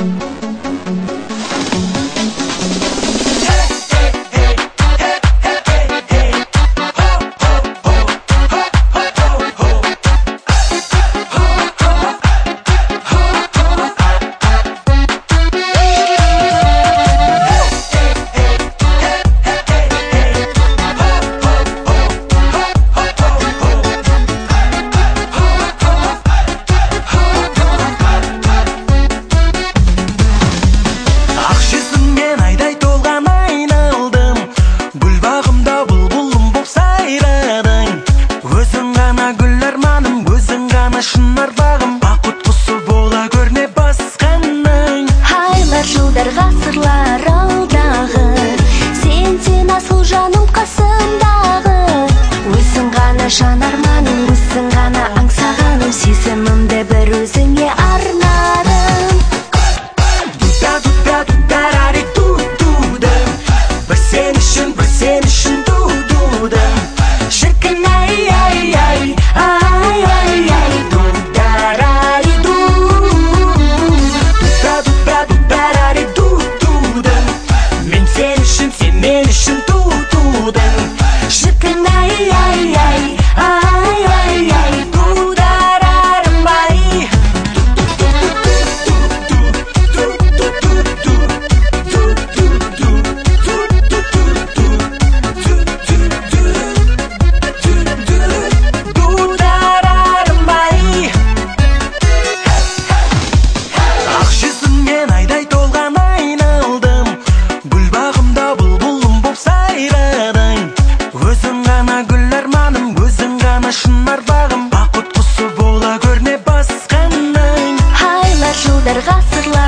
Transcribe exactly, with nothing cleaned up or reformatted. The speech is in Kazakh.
Шынар бағым, бақыт құсы бола көрме басқаның. Айлар, жылдар, ғасырлар алдағы, сен сен асыл жаным қасымдағы. Өзің ғана жан арманым, өзің ғана аңсағаным, сезімімді бір өзіңе арнадым. Дуда, дуда, дударари, ду-дудым, бір сен үшін, бір сен үшін ду-дудым. Шіркін ай, ай, ай, ай, ай, ай. Шынар бағым, бақыт құсы бола көрме басқаның. Айлар, жылдар, ғасырлар